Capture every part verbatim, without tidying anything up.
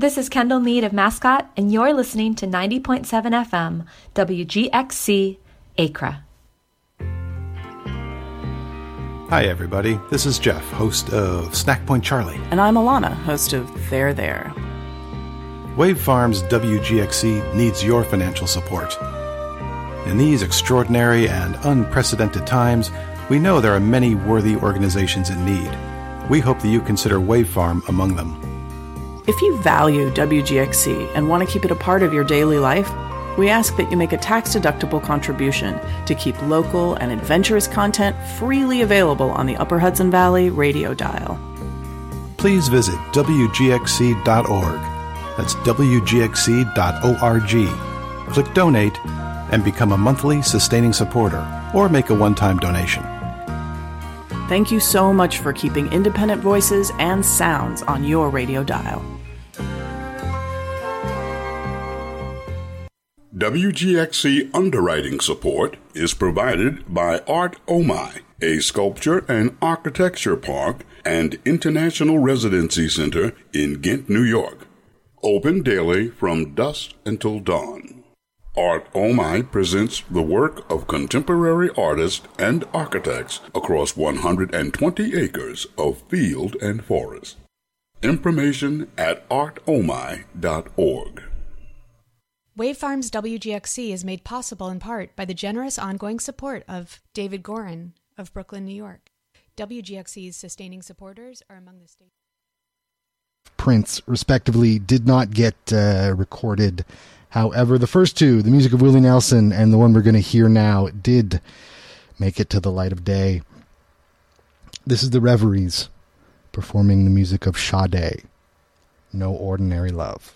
This is Kendall Mead of Mascot, and you're listening to ninety point seven F M, W G X C, Acra. Hi, everybody. This is Jeff, host of Snack Point Charlie. And I'm Alana, host of There There. Wave Farms W G X C needs your financial support. In these extraordinary and unprecedented times, we know there are many worthy organizations in need. We hope that you consider Wave Farm among them. If you value W G X C and want to keep it a part of your daily life, we ask that you make a tax-deductible contribution to keep local and adventurous content freely available on the Upper Hudson Valley radio dial. Please visit W G X C dot org. That's W G X C dot org. Click Donate and become a monthly sustaining supporter or make a one-time donation. Thank you so much for keeping independent voices and sounds on your radio dial. W G X C underwriting support is provided by Art Omai, a sculpture and architecture park and international residency center in Ghent, New York. Open daily from dusk until dawn. Art Omai presents the work of contemporary artists and architects across one hundred twenty acres of field and forest. Information at art omai dot org. Wave Farms W G X C is made possible in part by the generous ongoing support of David Gorin of Brooklyn, New York. W G X C's sustaining supporters are among the state. Prince, respectively, did not get uh, recorded. However, the first two, the music of Willie Nelson and the one we're going to hear now, did make it to the light of day. This is the Reveries performing the music of Sade, No Ordinary Love.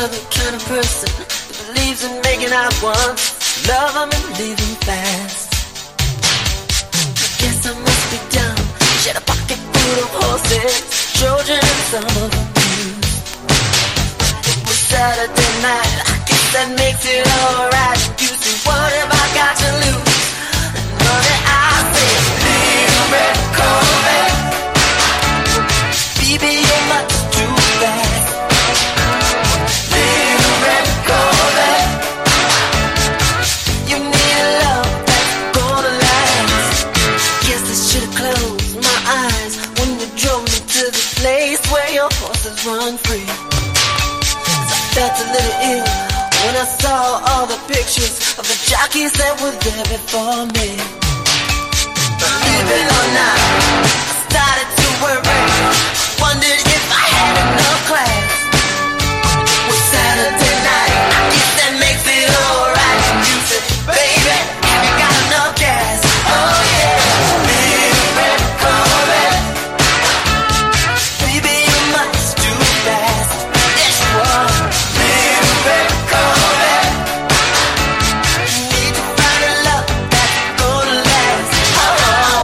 the kind of person that believes in making out once, love them and leave them fast. I guess I must be dumb. She had a pocket full of horses, children and some of them used. It was Saturday night, I guess that makes it alright. You say, what have I got to lose? And money, I say, little red Corvette. Baby, you're much too fast. Little red Corvette. You need a love that's gonna last. Guess I should've closed my eyes when you drove me to the place where your horses run free. So I felt a little ill when I saw all the pictures of the jockeys that were there before me. Believe it or not, I started to worry. Wondered if I had enough class. Was Saturday night, I guess that makes it alright. You said, baby, have you got enough gas? Oh yeah, little red Corvette. Baby, you're much too fast. Yes, you are. Little red Corvette. You need to find a love that's gonna last. Oh.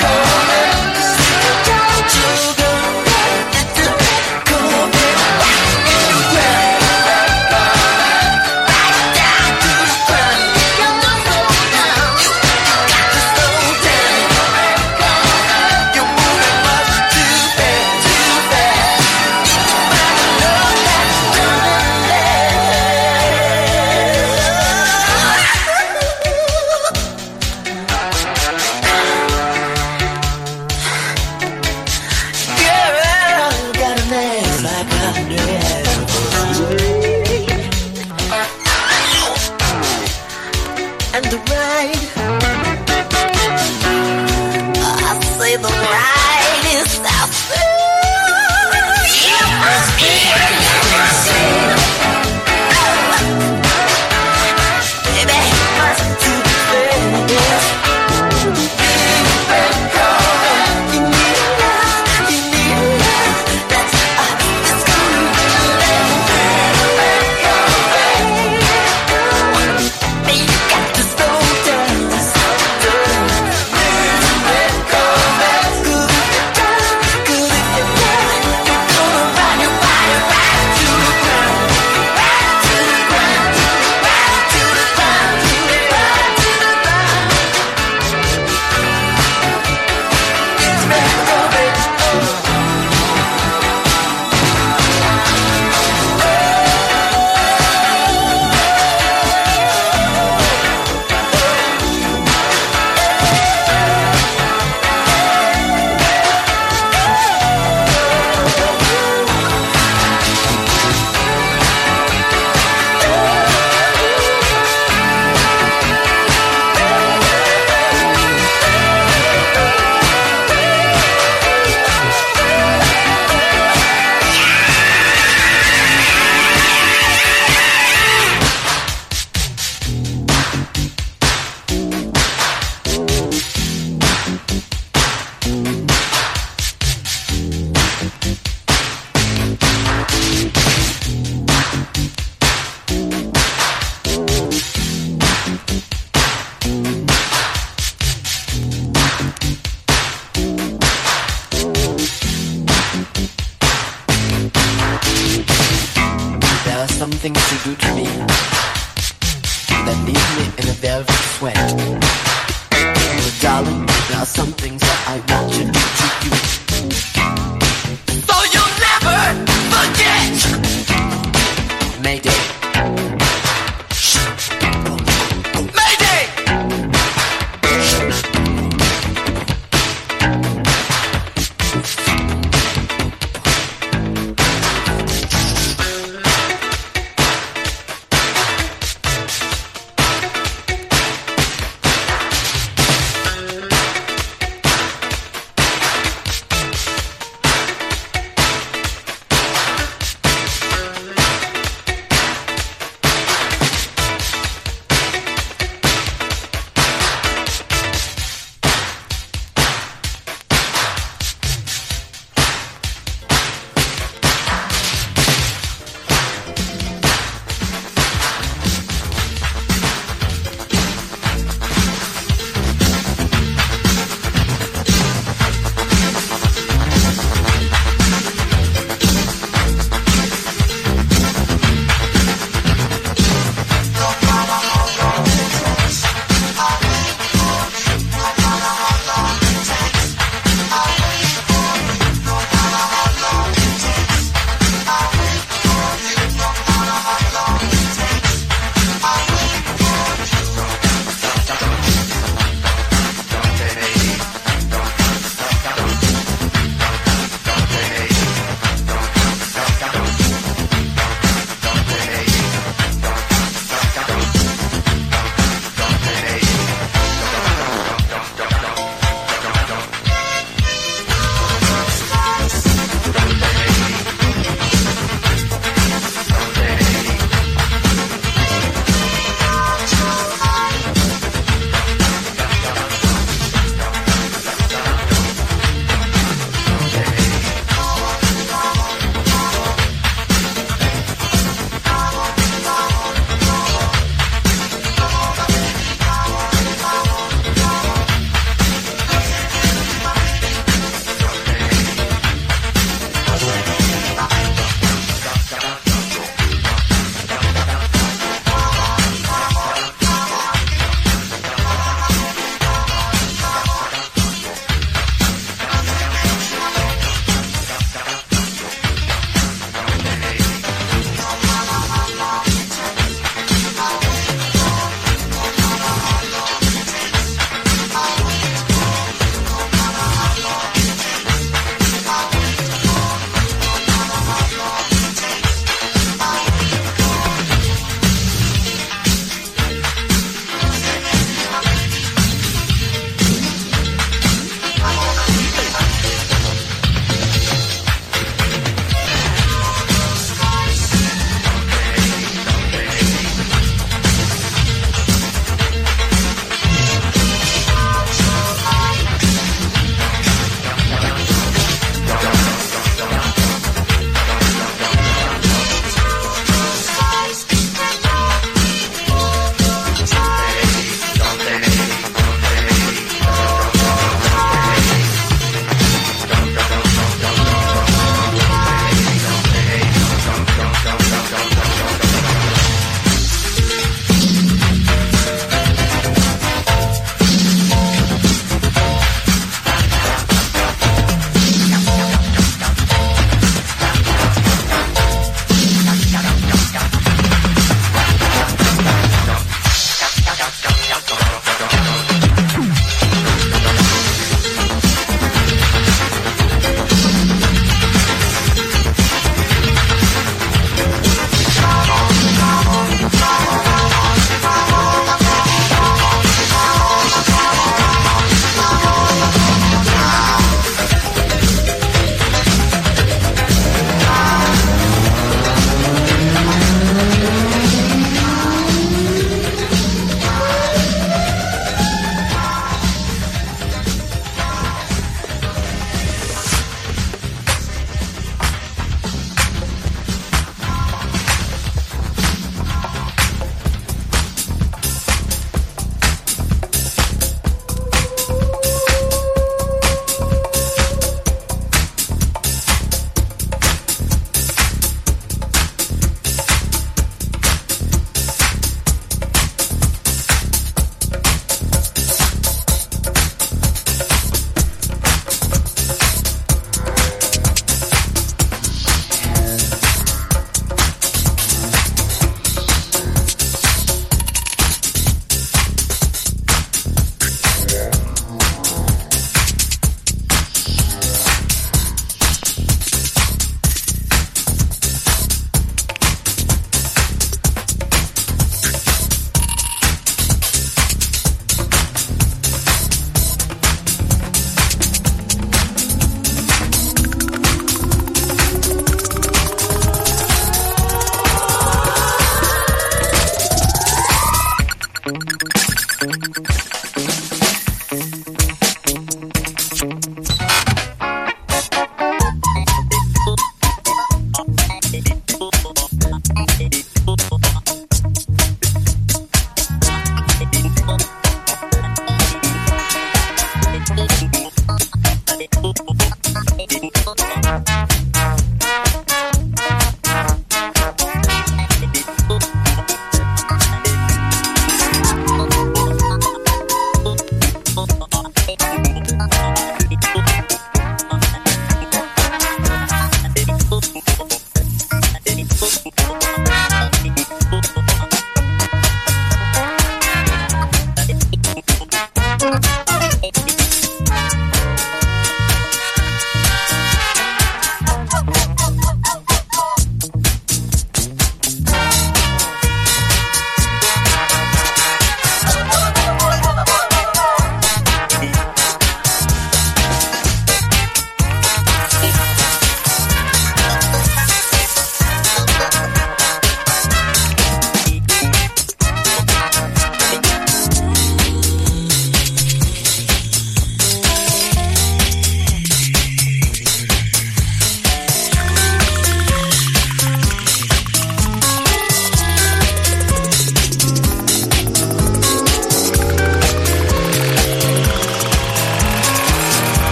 Sugar, things you do to me that leave me in a velvet sweat. But darling, there are some things that I want to do to you. So you'll never forget. Mayday. Mayday.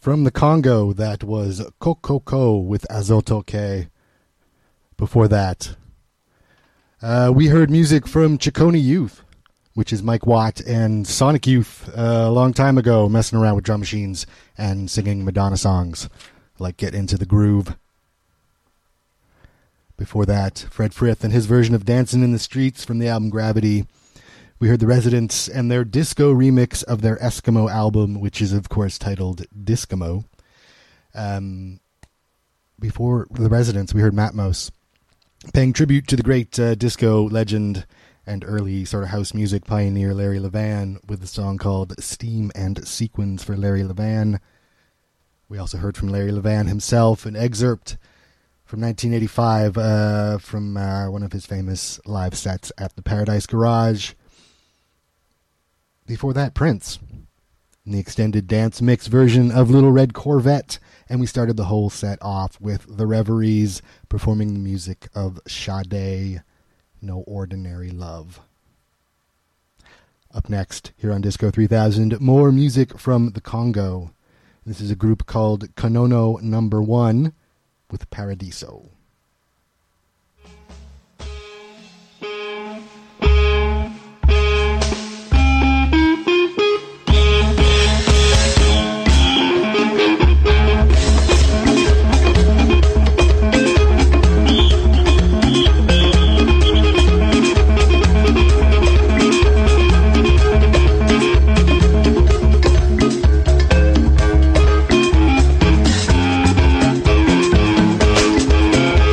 From the Congo, that was Kokoko with Azotoke. Before that, uh, we heard music from Chicone Youth, which is Mike Watt and Sonic Youth uh, a long time ago, messing around with drum machines and singing Madonna songs, like Get Into the Groove. Before that, Fred Frith and his version of Dancing in the Streets from the album Gravity. We heard The Residents and their disco remix of their Eskimo album, which is, of course, titled Discamo. Um, before The Residents, we heard Matmos, paying tribute to the great uh, disco legend and early sort of house music pioneer Larry Levan with a song called Steam and Sequins for Larry Levan. We also heard from Larry Levan himself an excerpt from nineteen eighty-five uh, from uh, one of his famous live sets at the Paradise Garage. Before that, Prince, in the extended dance mix version of Little Red Corvette, and we started the whole set off with the Reveries performing the music of Sade, No Ordinary Love. Up next, here on Disco three thousand, more music from the Congo. This is a group called Kanono Number One with Paradiso. Thank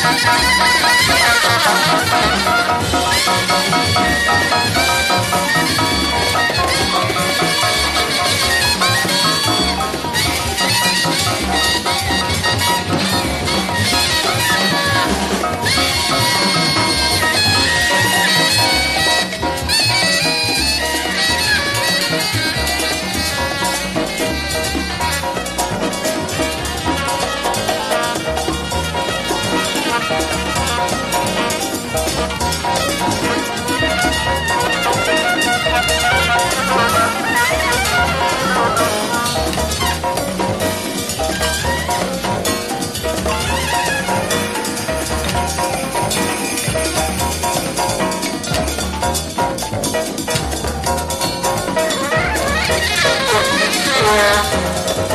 Yeah.